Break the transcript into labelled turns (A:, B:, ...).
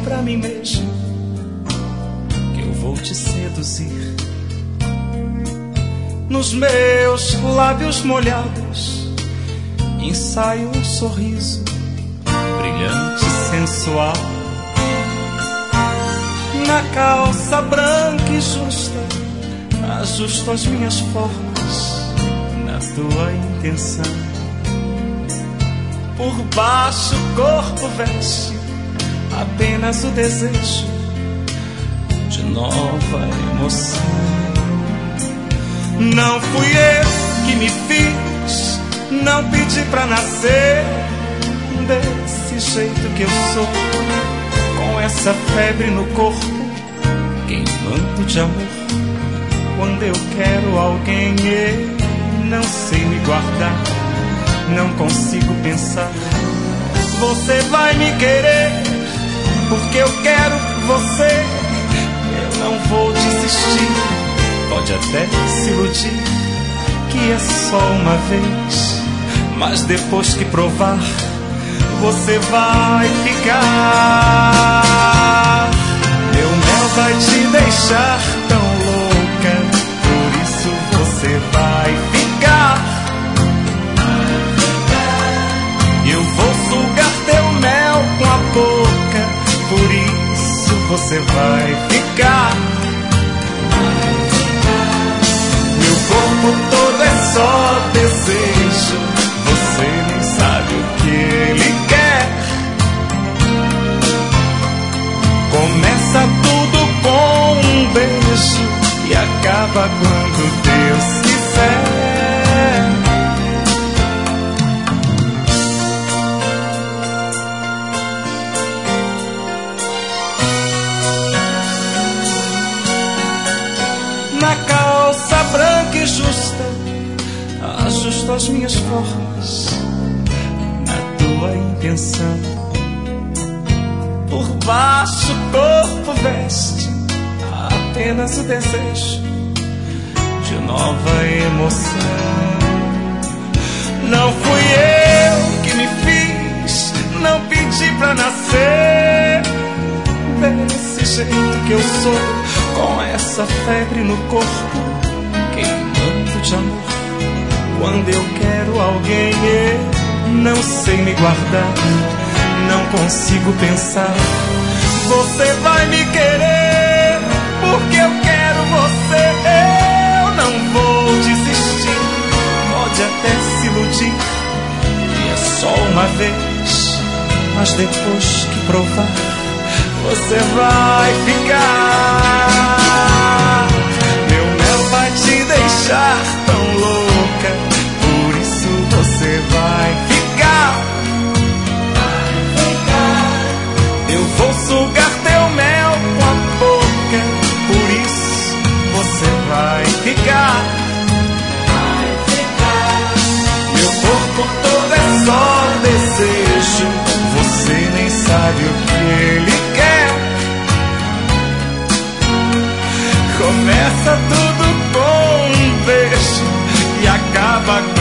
A: pra mim mesmo que eu vou te seduzir. Nos meus lábios molhados ensaio um sorriso brilhante e sensual. Na calça branca e justa ajusto as minhas formas na tua intenção. Por baixo o corpo veste apenas o desejo de nova emoção. Não fui eu que me fiz, não pedi pra nascer desse jeito que eu sou, com essa febre no corpo, queimando de amor. Quando eu quero alguém, eu não sei me guardar, não consigo pensar. Você vai me querer, porque eu quero você. Eu não vou desistir, pode até se iludir que é só uma vez, mas depois que provar, você vai ficar. Meu mel vai te deixar tão louca, por isso você vai ficar. Eu vou sugar teu mel com a boca, por isso você vai ficar. Meu corpo todo é só desejo, você nem sabe o que ele quer. Começa tudo com um beijo e acaba quando Deus quiser. Na calça branca e justa ajusto as minhas formas na tua intenção. Por baixo o corpo veste apenas o desejo de nova emoção. Não fui eu que me fiz, não pedi pra nascer desse jeito que eu sou, com essa febre no corpo, queimando de amor. Quando eu quero alguém, eu não sei me guardar, não consigo pensar. Você vai me querer, porque eu quero você. Eu não vou desistir, pode até se iludir que é só uma vez, mas depois que provar, você vai ficar. Meu mel vai te deixar tão louca, por isso você vai ficar. Eu vou sugar teu mel com a boca, por isso você vai ficar. Meu corpo todo é só desejo, você nem sabe o que ele quer. Começa tudo com um beijo e acaba